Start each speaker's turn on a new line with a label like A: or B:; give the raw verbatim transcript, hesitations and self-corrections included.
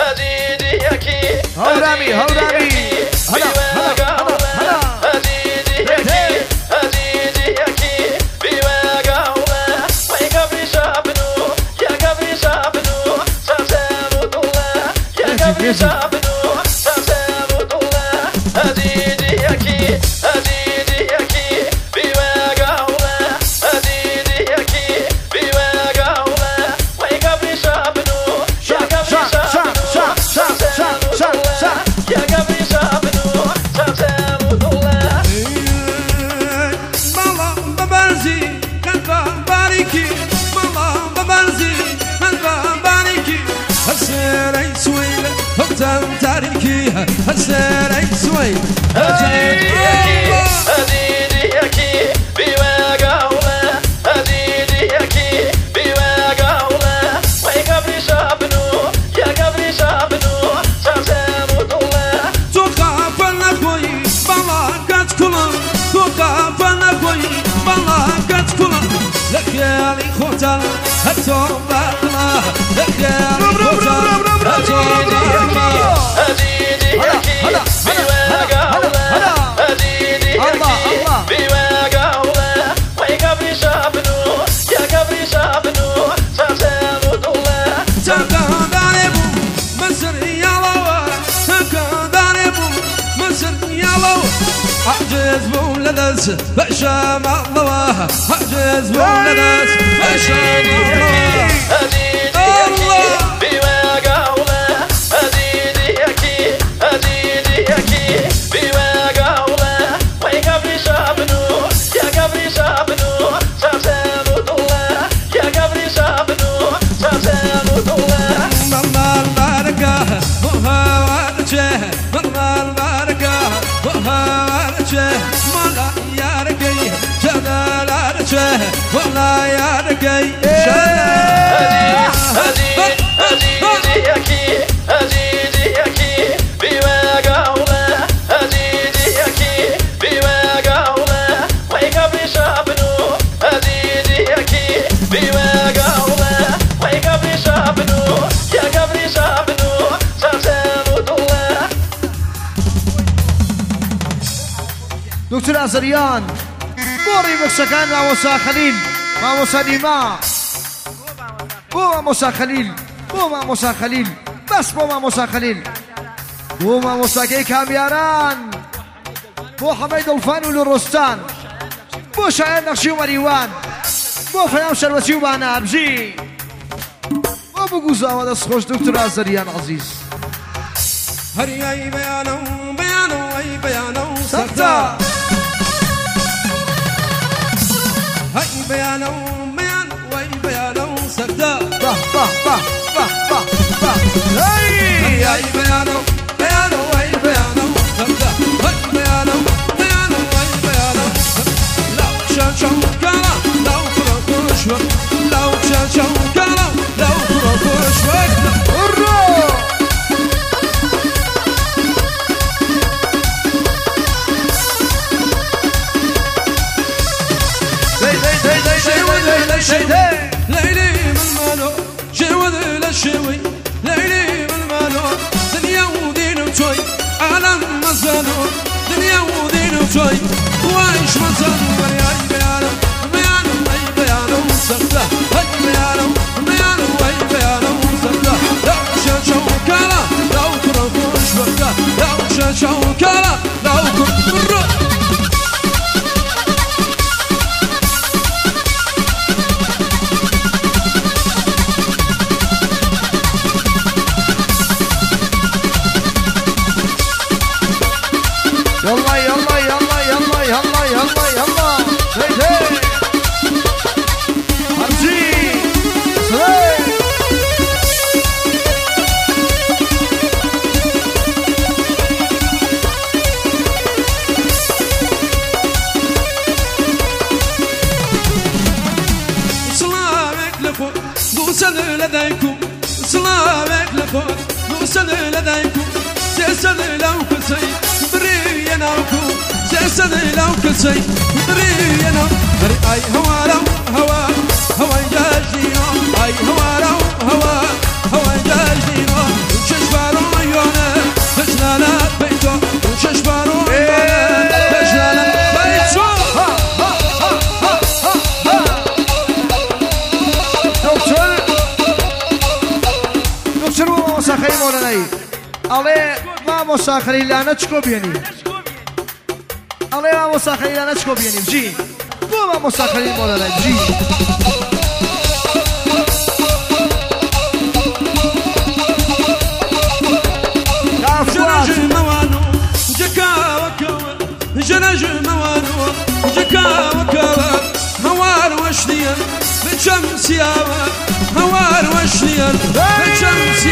A: هورامي هورامي هلا هلا هلا
B: تاريخي هالسير أي سوي هتوب الله لك يا خوتا هتوب الله
A: هلا هلا هلا هلا الله الله
B: أعجز بولدس بشام الله أعجز بولدس بشام الله الله والله يا رجاي
A: دكتور أزريان بوري بكسكان مع موسى خليل مع موسى ديما بو مع موسى خليل بو مع موسى خليل بس بو مع موسى خليل بو مع موسى كي كاميران بو حميد الفان والرستان بو شاعر نقشي ومريوان بو فيام شربتي وبانا أبجي بو بقوزا ودس خوش دكتور أزريان عزيز
B: هري أي بيانو بيانو أي بيانو
A: سكتا
B: هاي بيانو بيانو واي بيانو سكتا
A: با با با با با با هاي
B: هاي بيانو بيانو واي بيانو سكتا هاي بيانو بيانو واي بيانو لو شاشو كلا لو كروكوش لو شاشو كلا لو كروكوش
A: هرو
B: ليلي من مالو جود للشوي ليلي من مالو دنيا ودين وشوي عالم مزانو دنيا ودين وشوي وايش مزانو يا بيانو بيانو اي بيانو سكتا اي بيانو بيانو اي بيانو سكتا لو شاشو كلا لو كروكوش وقتا لو شاشو كلا لو كروكوش
A: يلا يلا يلا يلا يلا يلا يلا هي هي أرجي سلام
B: سلامك لخوت دوسن لديكم سلامك لخوت دوسن لديكم سيسن لو كسي بريناكم سيسن لو كسي برينا اي هوا لو هوا هوا جاجينا اي هوا لو هوا هوا جاجينا ششبا
A: مامۆستا خەلیل مۆلەنایی ئەڵێ مامۆستا خەلیلانە چکۆ بێنی ئەڵێ مامۆستا خەلیلانە چکۆ بێنی بژی بۆ مامۆستا خەلیل مۆلەنایی بژی
B: جناج موانو جكا وكوا جناج موانو جكا وكوا هوار وشديا بشمس ياوا هوار وشديا بشمس